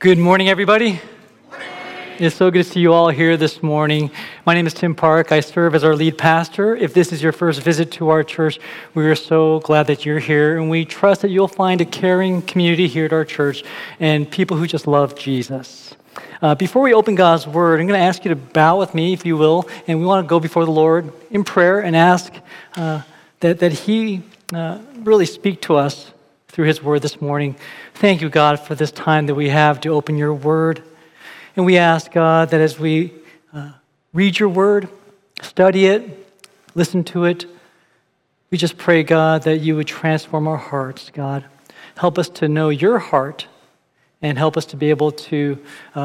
Good morning, everybody. It's so good to see you all here this morning. My name is Tim Park. I serve as our lead pastor. If this is your first visit to our church, we are so glad that you're here, and we trust that you'll find a caring community here at our church and people who just love Jesus. Before we open God's Word, I'm going to ask you to bow with me, if you will, and we want to go before the Lord in prayer and ask that He really speak to us through His Word this morning. Thank you, God, for this time that we have to open your Word. And we ask, God, that as we read your Word, study it, listen to it, we just pray, God, that you would transform our hearts, God. Help us to know your heart and help us to be able to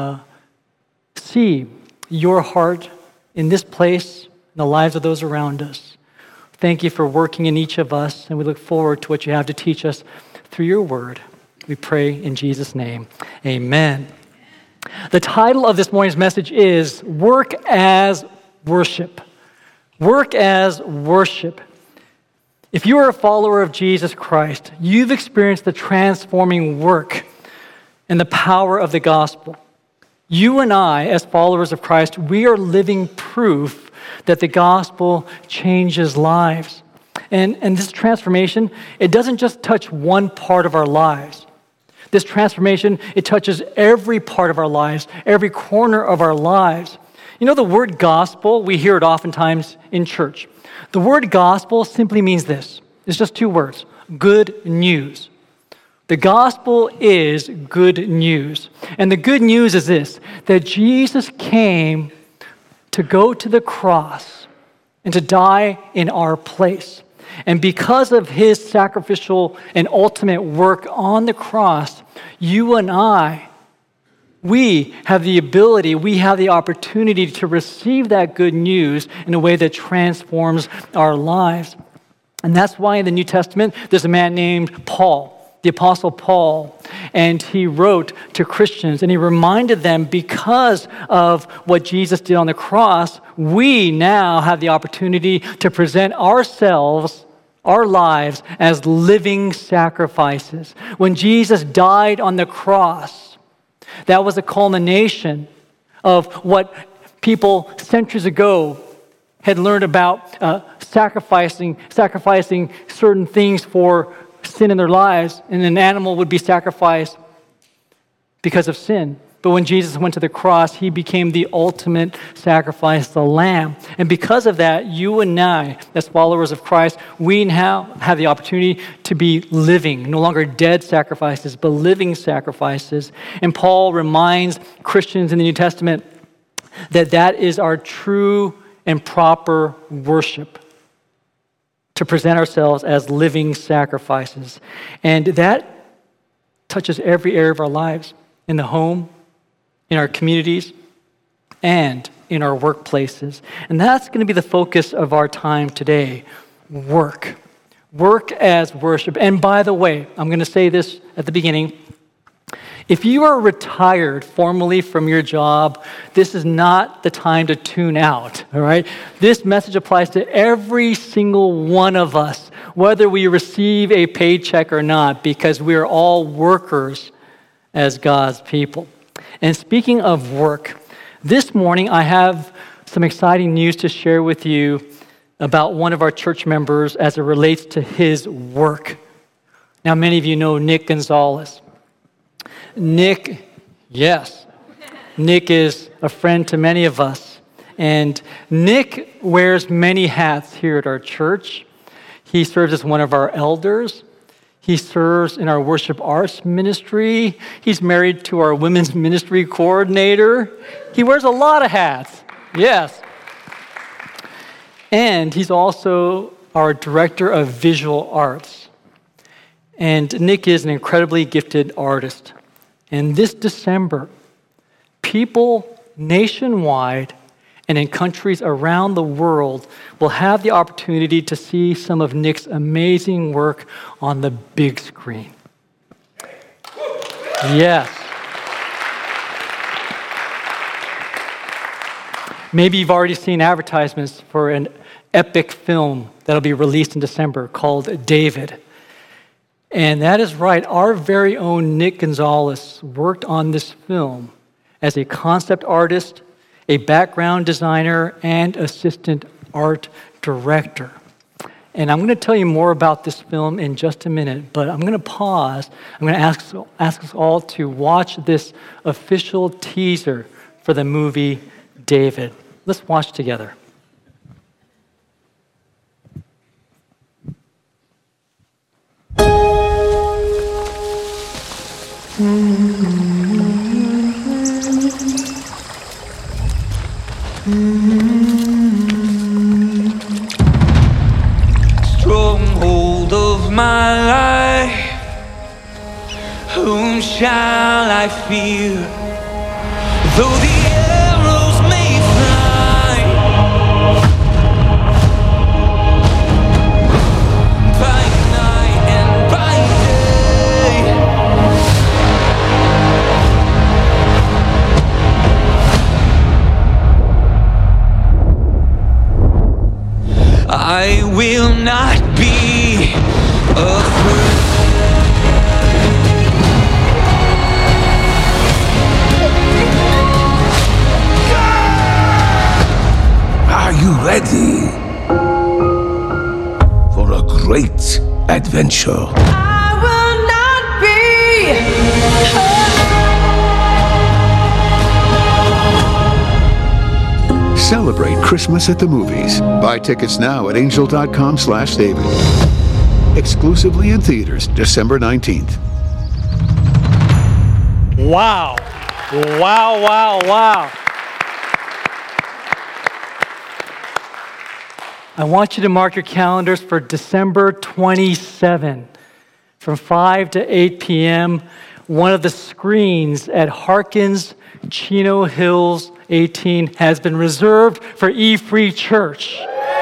see your heart in this place, in the lives of those around us. Thank you for working in each of us, and we look forward to what you have to teach us through your word. We pray in Jesus' name. Amen. The title of this morning's message is Work as Worship. Work as Worship. If you are a follower of Jesus Christ, you've experienced the transforming work and the power of the gospel. You and I, as followers of Christ, we are living proof that the gospel changes lives. And this transformation, it doesn't just touch one part of our lives. This transformation, it touches every part of our lives, every corner of our lives. You know, the word gospel, we hear it oftentimes in church. The word gospel simply means this. It's just two words: good news. The gospel is good news. And the good news is this, that Jesus came to go to the cross and to die in our place. And because of his sacrificial and ultimate work on the cross, you and I, we have the ability, we have the opportunity to receive that good news in a way that transforms our lives. And that's why in the New Testament, there's a man named Paul, the Apostle Paul, and he wrote to Christians, and he reminded them, because of what Jesus did on the cross, we now have the opportunity to present ourselves, our lives, as living sacrifices. When Jesus died on the cross, that was a culmination of what people centuries ago had learned about sacrificing certain things for sin in their lives, and an animal would be sacrificed because of sin. But when Jesus went to the cross, he became the ultimate sacrifice, the Lamb. And because of that, you and I, as followers of Christ, we now have the opportunity to be living, no longer dead sacrifices, but living sacrifices. And Paul reminds Christians in the New Testament that that is our true and proper worship, to present ourselves as living sacrifices. And that touches every area of our lives, in the home, in our communities, and in our workplaces. And that's going to be the focus of our time today: work. Work as worship. And by the way, I'm going to say this at the beginning. If you are retired formally from your job, this is not the time to tune out, all right? This message applies to every single one of us, whether we receive a paycheck or not, because we are all workers as God's people. And speaking of work, this morning I have some exciting news to share with you about one of our church members as it relates to his work. Now, many of you know Nick Gonzalez. Nick is a friend to many of us. And Nick wears many hats here at our church. He serves as one of our elders. He serves in our worship arts ministry. He's married to our women's ministry coordinator. He wears a lot of hats. Yes. And he's also our director of visual arts. And Nick is an incredibly gifted artist. And this December, people nationwide and in countries around the world will have the opportunity to see some of Nick's amazing work on the big screen. Yes. Maybe you've already seen advertisements for an epic film that'll be released in December called David. And that is right. Our very own Nick Gonzalez worked on this film as a concept artist, a background designer, and assistant art director. And I'm going to tell you more about this film in just a minute, but I'm going to pause. I'm going to ask us all to watch this official teaser for the movie David. Let's watch together. Stronghold of my life, whom shall I fear? Though the arrows may fly by night and by day, I will not be afraid. Are you ready for a great adventure? I will not be afraid. Celebrate Christmas at the movies. Buy tickets now at angel.com/David. Exclusively in theaters, December 19th. Wow. Wow, wow, wow. I want you to mark your calendars for December 27 from 5 to 8 p.m. One of the screens at Harkins Chino Hills 18 has been reserved for E-Free Church.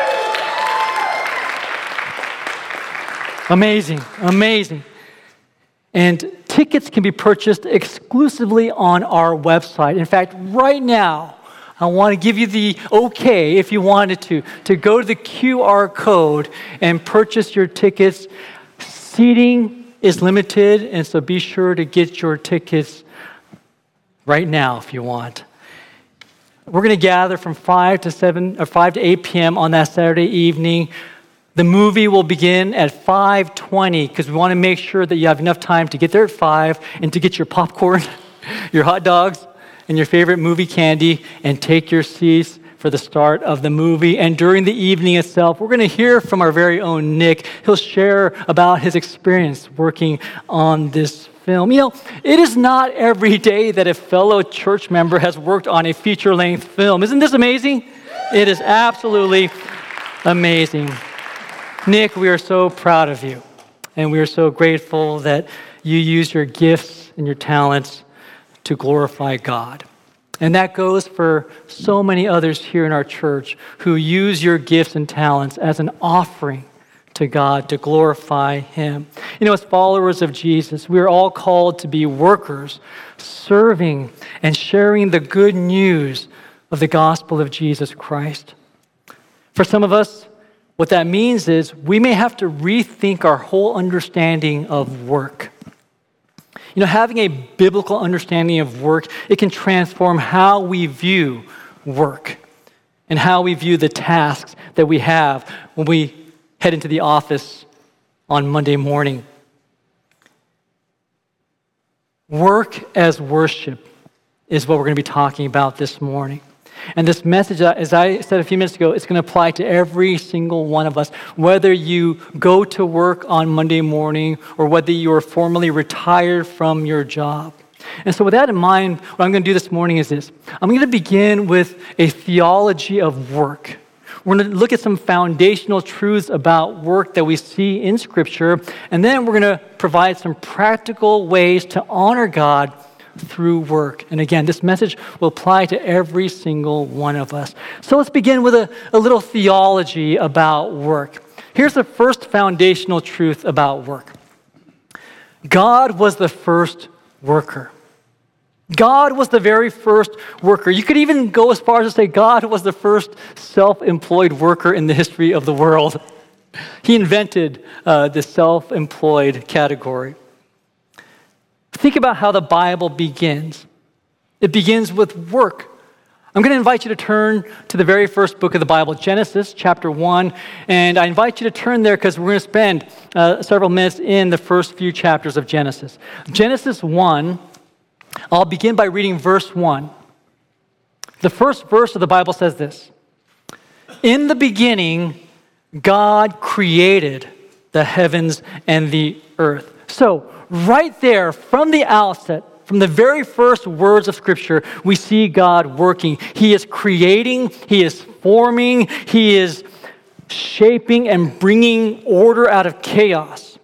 Amazing, amazing. And tickets can be purchased exclusively on our website. In fact, right now, I want to give you the okay, if you wanted to go to the QR code and purchase your tickets. Seating is limited, and so be sure to get your tickets right now if you want. We're going to gather from 5 to 8 p.m. on that Saturday evening. The movie will begin at 5:20 because we want to make sure that you have enough time to get there at 5 and to get your popcorn, your hot dogs, and your favorite movie candy, and take your seats for the start of the movie. And during the evening itself, we're going to hear from our very own Nick. He'll share about his experience working on this film. You know, it is not every day that a fellow church member has worked on a feature-length film. Isn't this amazing? It is absolutely amazing. Nick, we are so proud of you, and we are so grateful that you use your gifts and your talents to glorify God. And that goes for so many others here in our church who use your gifts and talents as an offering to God to glorify Him. You know, as followers of Jesus, we are all called to be workers, serving and sharing the good news of the gospel of Jesus Christ. For some of us, what that means is we may have to rethink our whole understanding of work. You know, having a biblical understanding of work, it can transform how we view work and how we view the tasks that we have when we head into the office on Monday morning. Work as worship is what we're going to be talking about this morning. And this message, as I said a few minutes ago, it's going to apply to every single one of us, whether you go to work on Monday morning or whether you are formally retired from your job. And so with that in mind, what I'm going to do this morning is this. I'm going to begin with a theology of work. We're going to look at some foundational truths about work that we see in Scripture, and then we're going to provide some practical ways to honor God through work. And again, this message will apply to every single one of us. So let's begin with a little theology about work. Here's the first foundational truth about work. God was the first worker. God was the very first worker. You could even go as far as to say God was the first self-employed worker in the history of the world. He invented the self-employed category. Think about how the Bible begins. It begins with work. I'm going to invite you to turn to the very first book of the Bible, Genesis chapter 1. And I invite you to turn there because we're going to spend several minutes in the first few chapters of Genesis. Genesis 1, I'll begin by reading verse 1. The first verse of the Bible says this: "In the beginning, God created the heavens and the earth." So, right there, from the outset, from the very first words of Scripture, we see God working. He is creating, He is forming, He is shaping and bringing order out of chaos.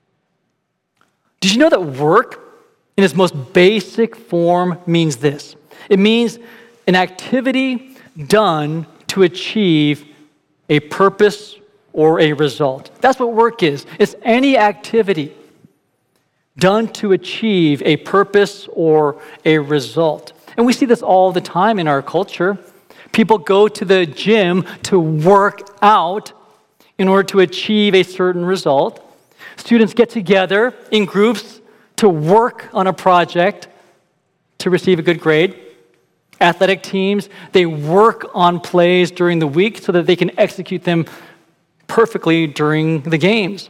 Did you know that work, in its most basic form, means this? It means an activity done to achieve a purpose or a result. That's what work is. It's any activity done to achieve a purpose or a result. And we see this all the time in our culture. People go to the gym to work out in order to achieve a certain result. Students get together in groups to work on a project to receive a good grade. Athletic teams, they work on plays during the week so that they can execute them perfectly during the games.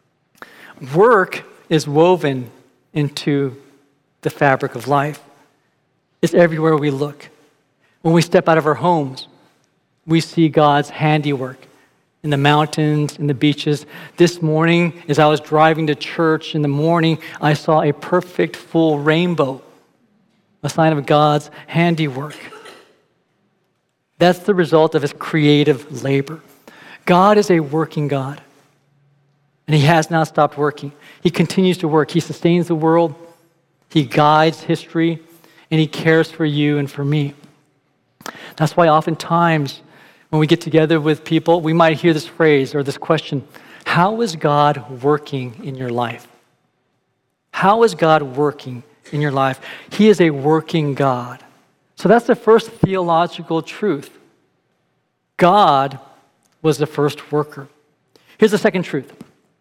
Work is woven into the fabric of life. It's everywhere we look. When we step out of our homes, we see God's handiwork in the mountains, in the beaches. This morning, as I was driving to church in the morning, I saw a perfect full rainbow, a sign of God's handiwork. That's the result of His creative labor. God is a working God, and He has not stopped working. He continues to work. He sustains the world. He guides history, and He cares for you and for me. That's why oftentimes when we get together with people, we might hear this phrase or this question: how is God working in your life? How is God working in your life? He is a working God. So that's the first theological truth. God was the first worker. Here's the second truth.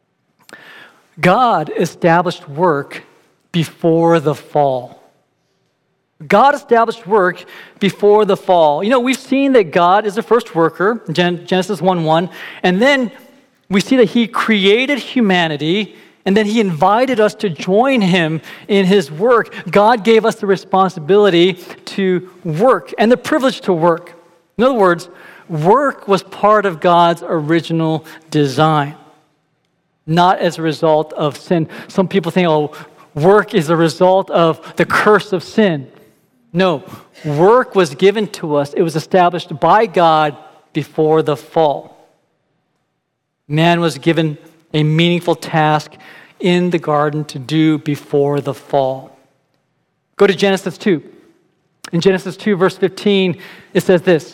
God established work before the fall. God established work before the fall. You know, we've seen that God is the first worker, Genesis 1:1, and then we see that He created humanity, and then He invited us to join Him in His work. God gave us the responsibility to work and the privilege to work. In other words, work was part of God's original design, not as a result of sin. Some people think, oh, work is a result of the curse of sin. No, work was given to us. It was established by God before the fall. Man was given a meaningful task in the garden to do before the fall. Go to Genesis 2. In Genesis 2, verse 15, it says this: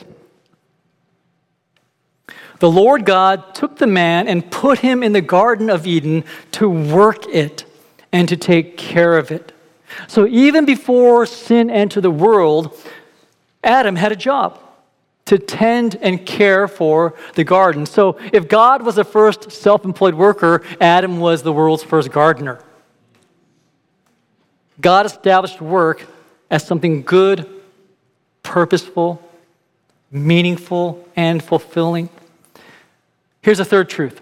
"The Lord God took the man and put him in the Garden of Eden to work it and to take care of it." So even before sin entered the world, Adam had a job to tend and care for the garden. So if God was the first self-employed worker, Adam was the world's first gardener. God established work as something good, purposeful, meaningful, and fulfilling. Here's a third truth.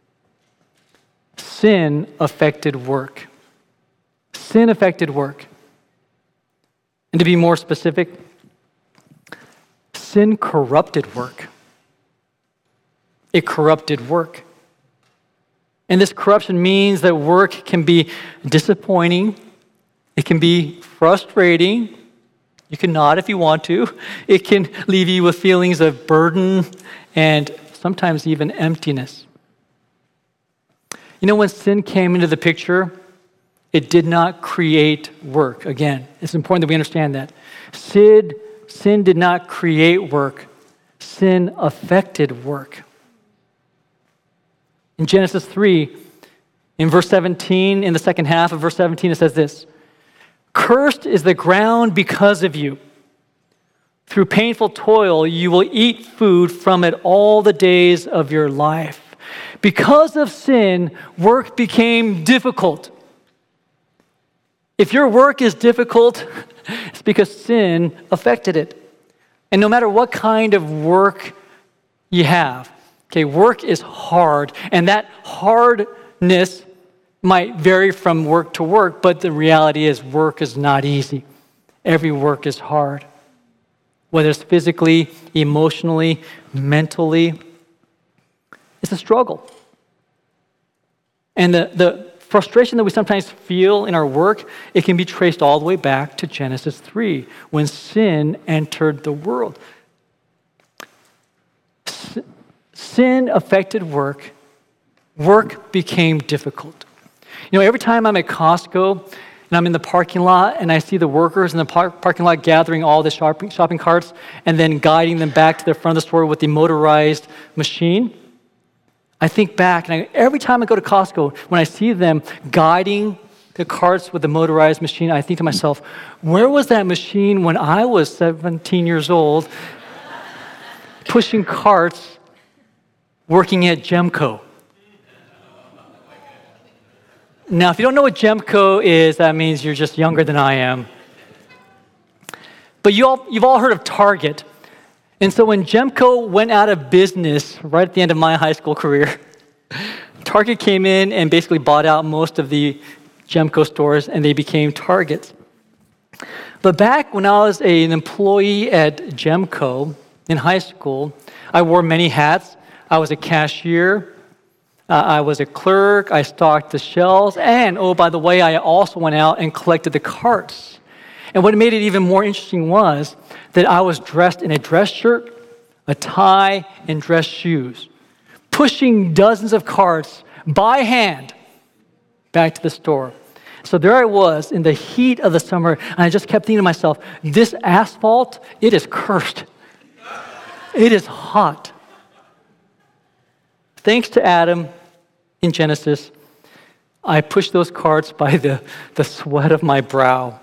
Sin affected work. Sin affected work. And to be more specific, sin corrupted work. It corrupted work. And this corruption means that work can be disappointing. It can be frustrating. You can nod if you want to. It can leave you with feelings of burden and sometimes even emptiness. You know, when sin came into the picture, it did not create work. Again, it's important that we understand that. Sin did not create work. Sin affected work. In Genesis 3, in verse 17, in the second half of verse 17, it says this: "Cursed is the ground because of you. Through painful toil, you will eat food from it all the days of your life. Because of sin, work became difficult. If your work is difficult, it's because sin affected it. And no matter what kind of work you have, okay, work is hard, and that hardness might vary from work to work, but the reality is work is not easy. Every work is hard, whether it's physically, emotionally, mentally. It's a struggle. And the frustration that we sometimes feel in our work, it can be traced all the way back to Genesis 3, when sin entered the world. Sin affected work. Work became difficult. You know, every time I'm at Costco and I'm in the parking lot and I see the workers in the parking lot gathering all the shopping carts and then guiding them back to the front of the store with the motorized machine, I think back, and every time I go to Costco, when I see them guiding the carts with the motorized machine, I think to myself, where was that machine when I was 17 years old, pushing carts, working at Gemco? Now, if you don't know what Gemco is, that means you're just younger than I am. But you've all heard of Target. And so when Gemco went out of business right at the end of my high school career, Target came in and basically bought out most of the Gemco stores, and they became Targets. But back when I was an employee at Gemco in high school, I wore many hats. I was a cashier. I was a clerk. I stocked the shelves. And, oh, by the way, I also went out and collected the carts. And what made it even more interesting was that I was dressed in a dress shirt, a tie, and dress shoes, pushing dozens of carts by hand back to the store. So there I was in the heat of the summer, and I just kept thinking to myself, this asphalt, it is cursed. It is hot. Thanks to Adam in Genesis, I pushed those carts by the sweat of my brow.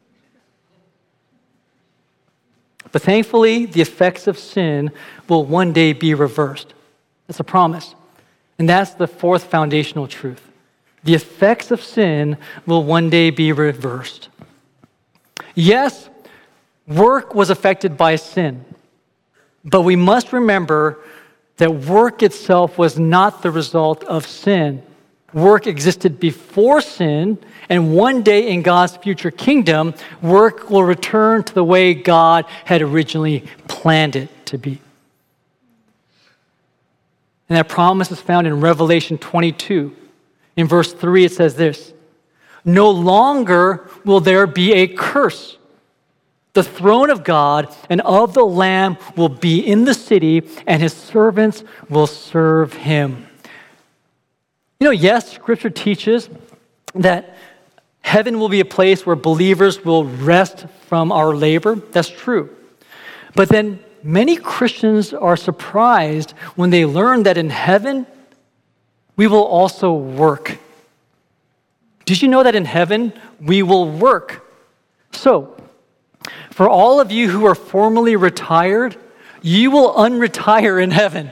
But thankfully, the effects of sin will one day be reversed. That's a promise. And that's the fourth foundational truth. The effects of sin will one day be reversed. Yes, work was affected by sin. But we must remember that work itself was not the result of sin. Work existed before sin, and one day in God's future kingdom, work will return to the way God had originally planned it to be. And that promise is found in Revelation 22. In verse 3, it says this, "No longer will there be a curse. The throne of God and of the Lamb will be in the city, and his servants will serve him." You know, yes, Scripture teaches that heaven will be a place where believers will rest from our labor. That's true. But then many Christians are surprised when they learn that in heaven, we will also work. Did you know that in heaven, we will work? So, for all of you who are formerly retired, you will unretire in heaven.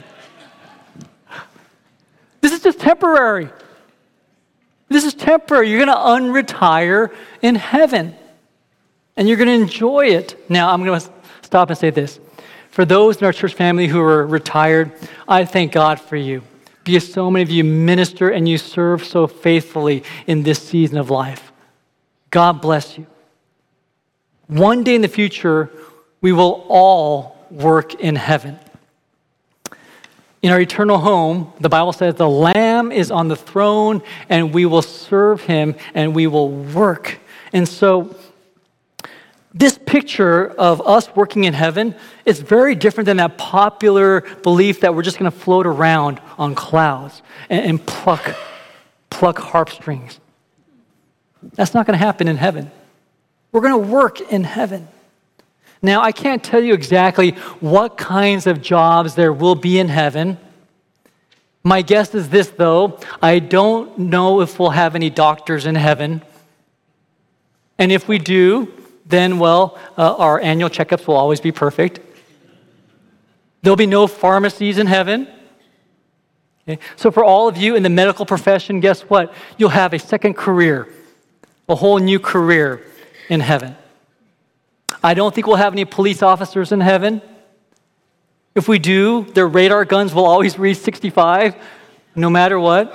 This is just temporary. This is temporary. You're going to unretire in heaven. And you're going to enjoy it. Now, I'm going to stop and say this. For those in our church family who are retired, I thank God for you. Because so many of you minister and you serve so faithfully in this season of life. God bless you. One day in the future, we will all work in heaven. In our eternal home, the Bible says the Lamb is on the throne and we will serve him and we will work. And so this picture of us working in heaven is very different than that popular belief that we're just going to float around on clouds and pluck harp strings. That's not going to happen in heaven. We're going to work in heaven. Now, I can't tell you exactly what kinds of jobs there will be in heaven. My guess is this, though. I don't know if we'll have any doctors in heaven. And if we do, then, well, our annual checkups will always be perfect. There'll be no pharmacies in heaven. Okay? So for all of you in the medical profession, guess what? You'll have a second career, a whole new career in heaven. I don't think we'll have any police officers in heaven. If we do, their radar guns will always read 65, no matter what.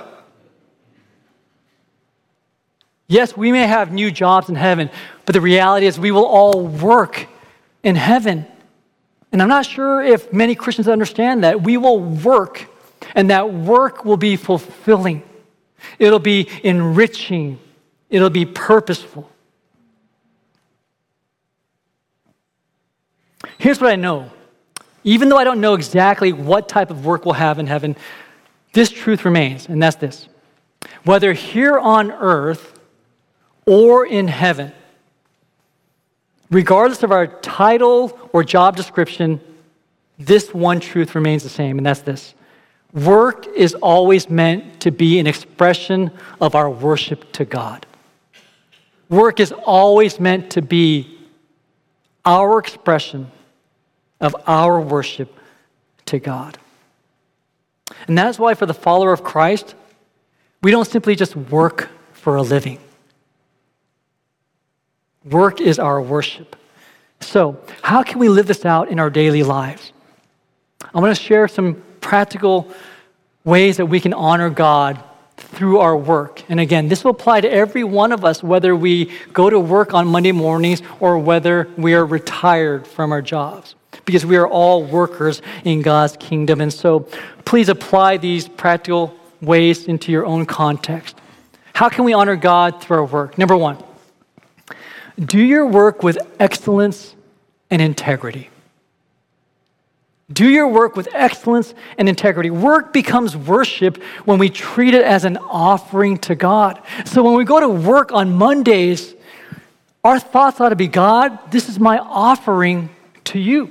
Yes, we may have new jobs in heaven, but the reality is we will all work in heaven. And I'm not sure if many Christians understand that. We will work, and that work will be fulfilling. It'll be enriching. It'll be purposeful. Here's what I know. Even though I don't know exactly what type of work we'll have in heaven, this truth remains, and that's this. Whether here on earth or in heaven, regardless of our title or job description, this one truth remains the same, and that's this. Work is always meant to be an expression of our worship to God. Work is always meant to be our expression of our worship to God. And that's why for the follower of Christ, we don't simply just work for a living. Work is our worship. So, how can we live this out in our daily lives? I'm going to share some practical ways that we can honor God through our work. And again, this will apply to every one of us, whether we go to work on Monday mornings or whether we are retired from our jobs, because we are all workers in God's kingdom. And so please apply these practical ways into your own context. How can we honor God through our work? Number one, do your work with excellence and integrity. Do your work with excellence and integrity. Work becomes worship when we treat it as an offering to God. So when we go to work on Mondays, our thoughts ought to be, God, this is my offering to you.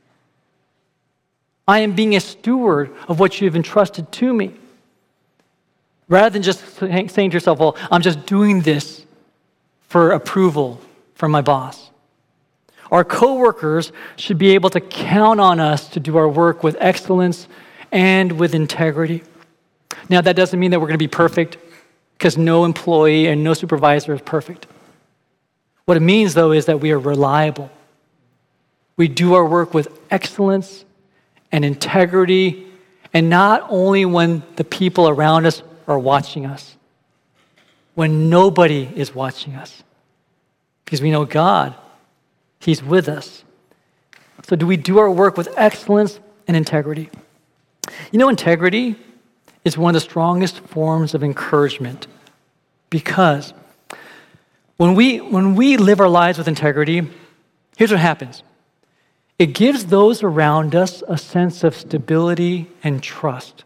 I am being a steward of what you've entrusted to me. Rather than just saying to yourself, well, I'm just doing this for approval from my boss. Our coworkers should be able to count on us to do our work with excellence and with integrity. Now, that doesn't mean that we're going to be perfect, because no employee and no supervisor is perfect. What it means, though, is that we are reliable. We do our work with excellence and integrity, and not only when the people around us are watching us, when nobody is watching us, because we know God, He's with us. So do we do our work with excellence and integrity? You know, integrity is one of the strongest forms of encouragement, because when we live our lives with integrity, here's what happens. It gives those around us a sense of stability and trust.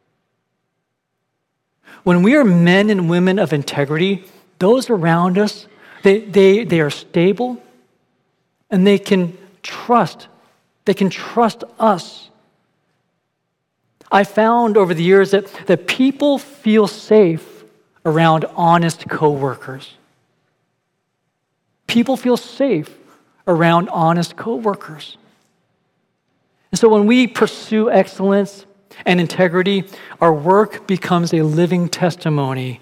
When we are men and women of integrity, those around us, they are stable, and they can trust us. I found over the years that people feel safe around honest coworkers. People feel safe around honest coworkers. And so when we pursue excellence and integrity, our work becomes a living testimony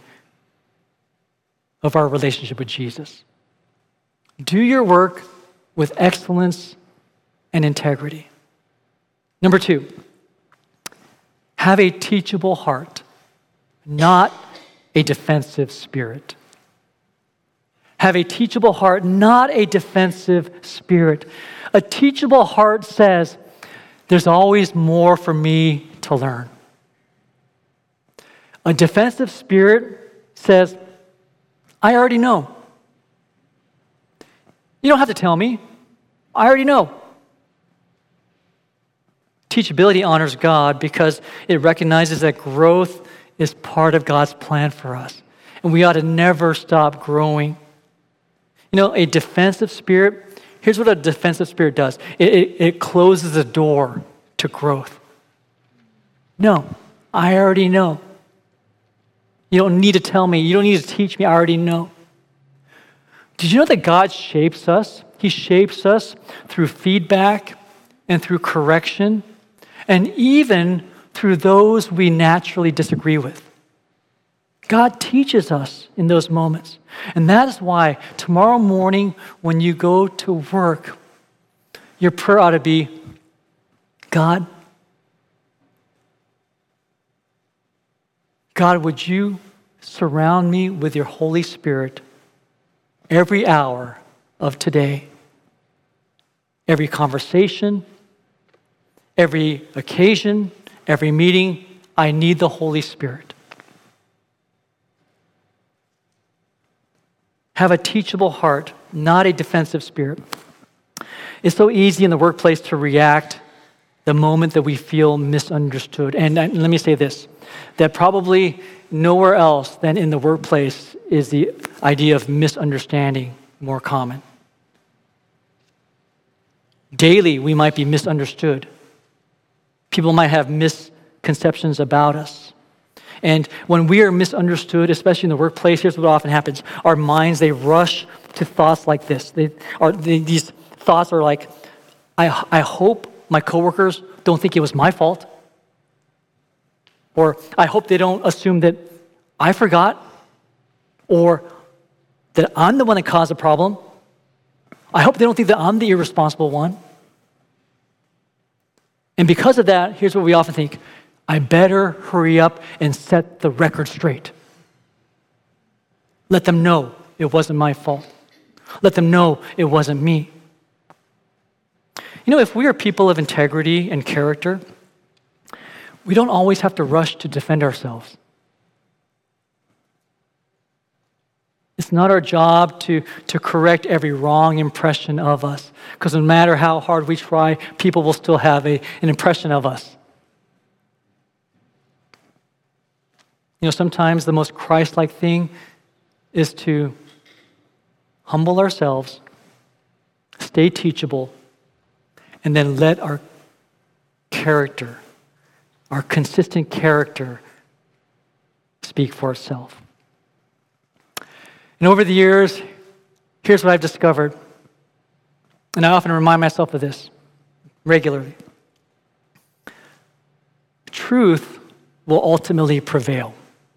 of our relationship with Jesus. Do your work with excellence and integrity. Number two, have a teachable heart, not a defensive spirit. Have a teachable heart, not a defensive spirit. A teachable heart says, there's always more for me to learn. A defensive spirit says, I already know. You don't have to tell me. I already know. Teachability honors God because it recognizes that growth is part of God's plan for us. And we ought to never stop growing. You know, a defensive spirit, here's what a defensive spirit does. It closes the door to growth. No, I already know. You don't need to tell me. You don't need to teach me. I already know. Did you know that God shapes us? He shapes us through feedback and through correction and even through those we naturally disagree with. God teaches us in those moments. And that is why tomorrow morning when you go to work, your prayer ought to be, God, would you surround me with your Holy Spirit every hour of today, every conversation, every occasion, every meeting. I need the Holy Spirit. Have a teachable heart, not a defensive spirit. It's so easy in the workplace to react the moment that we feel misunderstood. And let me say this, that probably nowhere else than in the workplace is the idea of misunderstanding more common. Daily, we might be misunderstood. People might have misconceptions about us. And when we are misunderstood, especially in the workplace, here's what often happens. Our minds, they rush to thoughts like this. These thoughts are like, I hope my coworkers don't think it was my fault. Or I hope they don't assume that I forgot. Or that I'm the one that caused the problem. I hope they don't think that I'm the irresponsible one. And because of that, here's what we often think. I better hurry up and set the record straight. Let them know it wasn't my fault. Let them know it wasn't me. You know, if we are people of integrity and character, we don't always have to rush to defend ourselves. It's not our job to correct every wrong impression of us, because no matter how hard we try, people will still have an impression of us. You know, sometimes the most Christ-like thing is to humble ourselves, stay teachable, and then let our character, our consistent character, speak for itself. And over the years, here's what I've discovered, and I often remind myself of this regularly. Truth will ultimately prevail.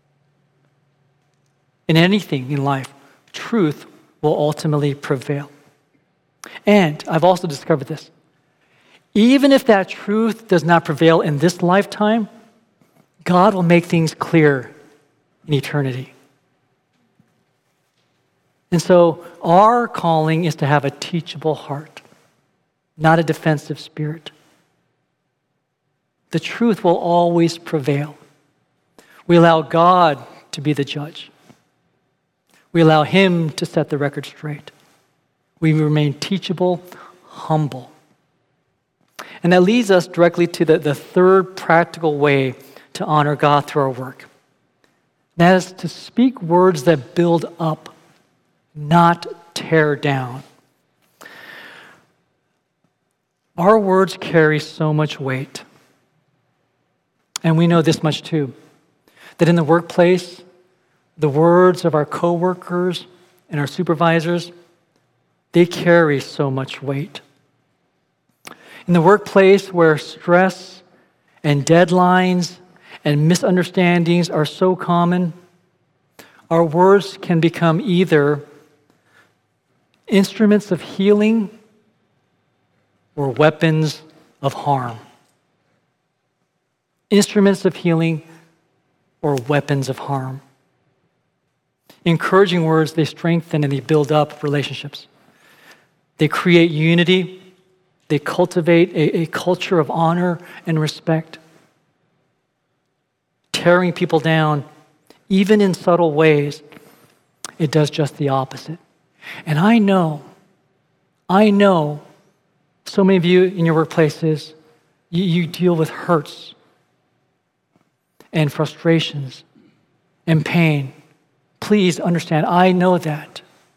In anything in life, truth will ultimately prevail. And I've also discovered this. Even if that truth does not prevail in this lifetime, God will make things clear in eternity. And so our calling is to have a teachable heart, not a defensive spirit. The truth will always prevail. We allow God to be the judge. We allow Him to set the record straight. We remain teachable, humble. And that leads us directly to the third practical way to honor God through our work. That is to speak words that build up, not tear down. Our words carry so much weight. And we know this much too, that in the workplace, the words of our coworkers and our supervisors, they carry so much weight. In the workplace where stress and deadlines and misunderstandings are so common, our words can become either instruments of healing or weapons of harm. Instruments of healing or weapons of harm. Encouraging words, they strengthen and they build up relationships. They create unity. They cultivate a culture of honor and respect. Tearing people down, even in subtle ways, it does just the opposite. And I know, so many of you in your workplaces, you deal with hurts and frustrations and pain. Please understand, I know that.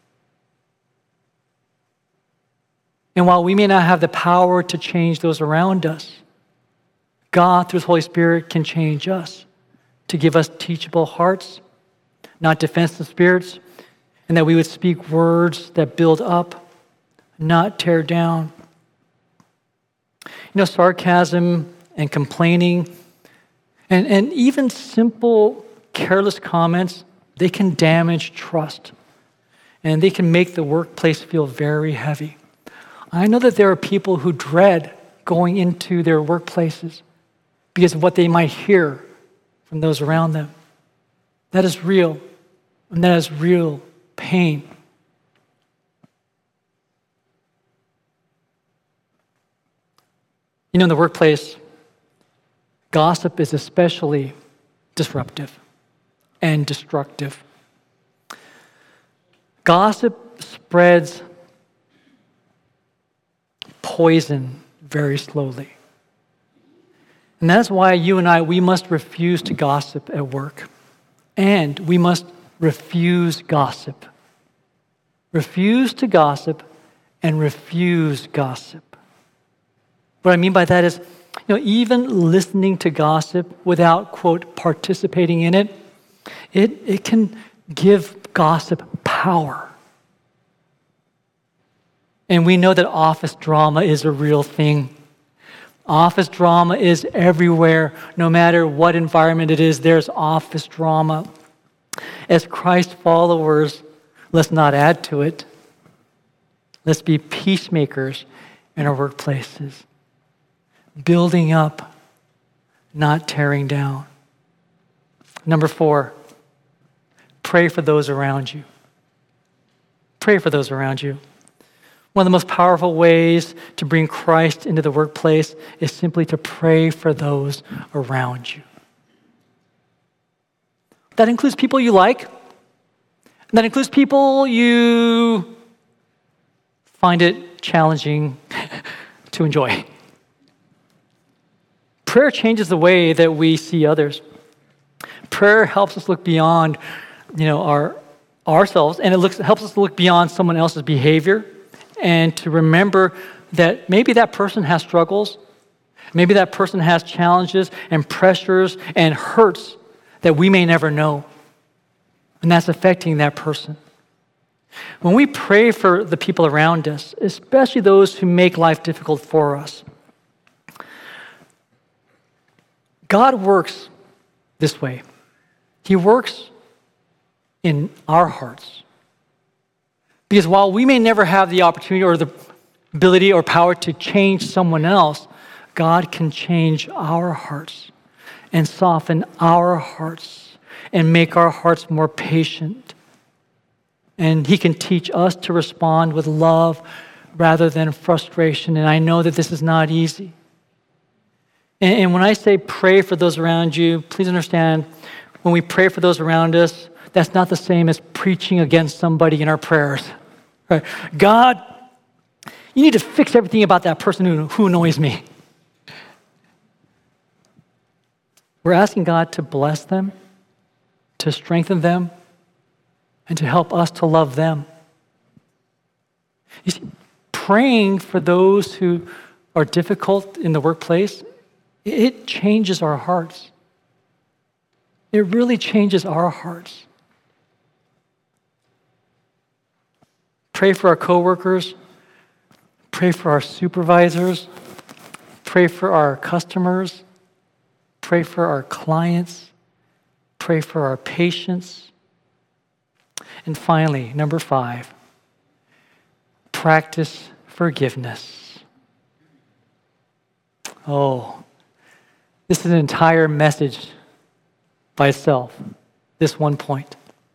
And while we may not have the power to change those around us, God, through His Holy Spirit, can change us to give us teachable hearts, not defensive spirits, and that we would speak words that build up, not tear down. You know, sarcasm and complaining, And even simple, careless comments, they can damage trust. And they can make the workplace feel very heavy. I know that there are people who dread going into their workplaces because of what they might hear from those around them. That is real, and that is real pain. In the workplace, gossip is especially disruptive and destructive. Gossip spreads poison very slowly. And that's why you and I, we must refuse to gossip at work. And we must refuse gossip. Refuse to gossip and refuse gossip. What I mean by that is, even listening to gossip without, quote, participating in it, it can give gossip power. And we know that office drama is a real thing. Office drama is everywhere. No matter what environment it is, there's office drama. As Christ followers, let's not add to it. Let's be peacemakers in our workplaces. Building up, not tearing down. Number 4, pray for those around you. Pray for those around you. One of the most powerful ways to bring Christ into the workplace is simply to pray for those around you. That includes people you like. That includes people you find it challenging to enjoy. Prayer changes the way that we see others. Prayer helps us look beyond, ourselves, and it helps us look beyond someone else's behavior, and to remember that maybe that person has struggles, maybe that person has challenges and pressures and hurts that we may never know, and that's affecting that person. When we pray for the people around us, especially those who make life difficult for us, God works this way. He works in our hearts. Because while we may never have the opportunity or the ability or power to change someone else, God can change our hearts and soften our hearts and make our hearts more patient. And He can teach us to respond with love rather than frustration. And I know that this is not easy. And when I say pray for those around you, please understand, when we pray for those around us, that's not the same as preaching against somebody in our prayers. Right? God, you need to fix everything about that person who annoys me. We're asking God to bless them, to strengthen them, and to help us to love them. You see, praying for those who are difficult in the workplace, it changes our hearts. It really changes our hearts. Pray for our coworkers. Pray for our supervisors. Pray for our customers. Pray for our clients. Pray for our patients. And finally, number 5, practice forgiveness. Oh, this is an entire message by itself, this one point.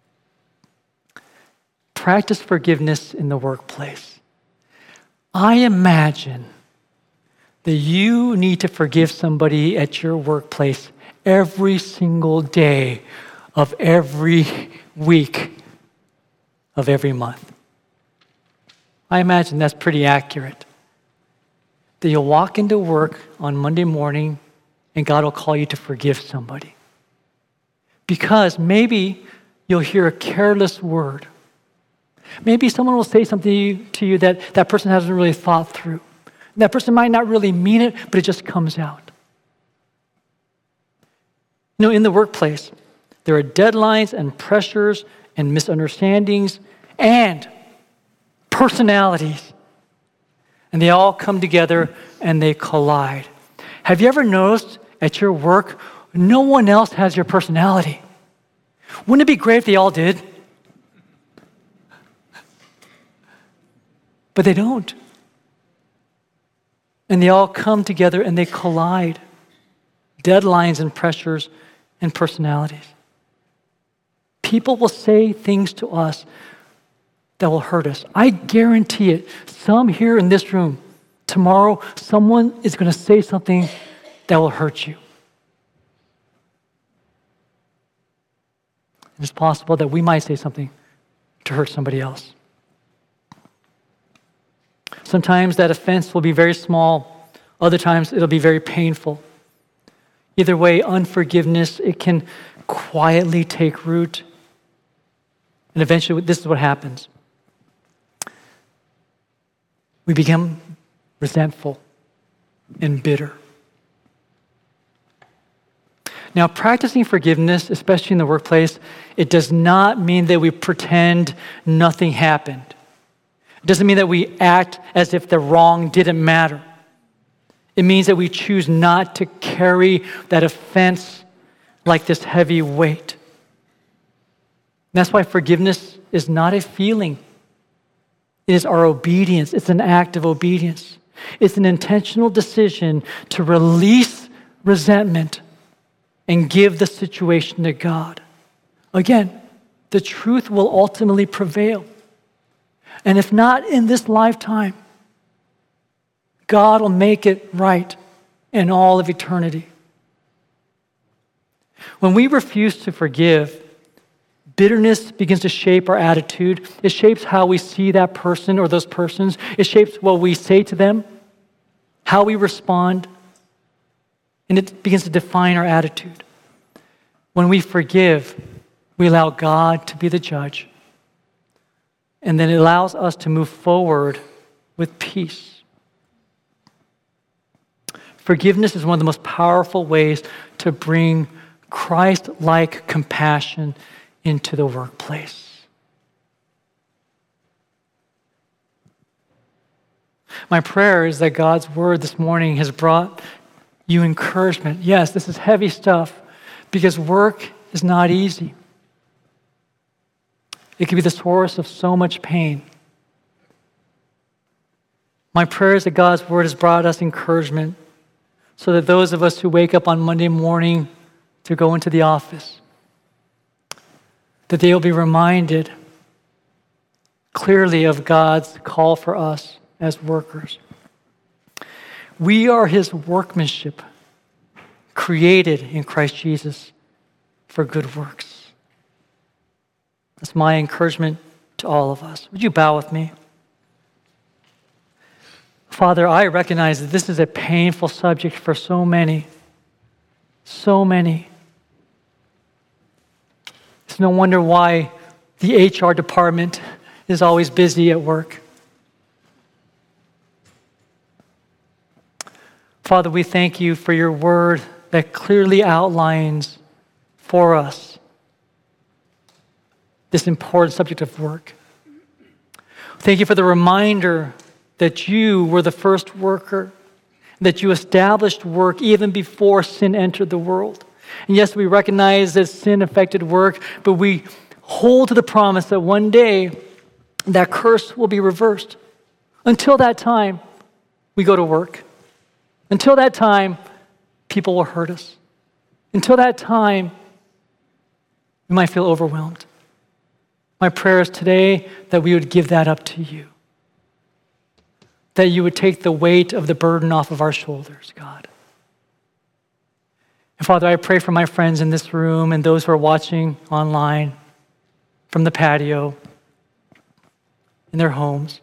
Practice forgiveness in the workplace. I imagine that you need to forgive somebody at your workplace every single day of every week of every month. I imagine that's pretty accurate. That you'll walk into work on Monday morning and God will call you to forgive somebody. Because maybe you'll hear a careless word. Maybe someone will say something to you that that person hasn't really thought through. That person might not really mean it, but it just comes out. In the workplace, there are deadlines and pressures and misunderstandings and personalities. And they all come together and they collide. Have you ever noticed at your work No one else has your personality. Wouldn't it be great if they all did? But they don't. And they all come together and they collide. Deadlines and pressures and personalities. People will say things to us that will hurt us. I guarantee it. Some here in this room, tomorrow, someone is going to say something that will hurt you. It's possible that we might say something to hurt somebody else. Sometimes that offense will be very small. Other times it'll be very painful. Either way, unforgiveness, it can quietly take root. And eventually, this is what happens. We become resentful and bitter. Now, practicing forgiveness, especially in the workplace, it does not mean that we pretend nothing happened. It doesn't mean that we act as if the wrong didn't matter. It means that we choose not to carry that offense like this heavy weight. That's why forgiveness is not a feeling. It is our obedience. It's an act of obedience. It's an intentional decision to release resentment and give the situation to God. Again, the truth will ultimately prevail. And if not in this lifetime, God will make it right in all of eternity. When we refuse to forgive, bitterness begins to shape our attitude. It shapes how we see that person or those persons. It shapes what we say to them, how we respond, and it begins to define our attitude. When we forgive, we allow God to be the judge, and then it allows us to move forward with peace. Forgiveness is one of the most powerful ways to bring Christ-like compassion into the workplace. My prayer is that God's word this morning has brought you encouragement. Yes, this is heavy stuff because work is not easy. It can be the source of so much pain. My prayer is that God's word has brought us encouragement so that those of us who wake up on Monday morning to go into the office, that they will be reminded clearly of God's call for us as workers. We are his workmanship, created in Christ Jesus for good works. That's my encouragement to all of us. Would you bow with me? Father, I recognize that this is a painful subject for so many. So many. It's no wonder why the HR department is always busy at work. Father, we thank you for your word that clearly outlines for us this important subject of work. Thank you for the reminder that you were the first worker, that you established work even before sin entered the world. And yes, we recognize that sin affected work, but we hold to the promise that one day that curse will be reversed. Until that time, we go to work. Until that time, people will hurt us. Until that time, we might feel overwhelmed. My prayer is today that we would give that up to you. That you would take the weight of the burden off of our shoulders, God. And Father, I pray for my friends in this room and those who are watching online from the patio, in their homes.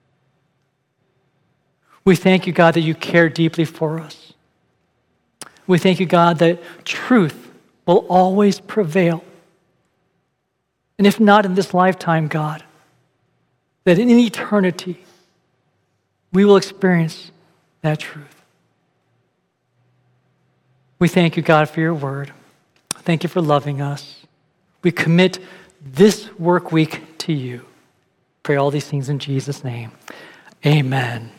We thank you, God, that you care deeply for us. We thank you, God, that truth will always prevail. And if not in this lifetime, God, that in eternity, we will experience that truth. We thank you, God, for your word. Thank you for loving us. We commit this work week to you. Pray all these things in Jesus' name. Amen.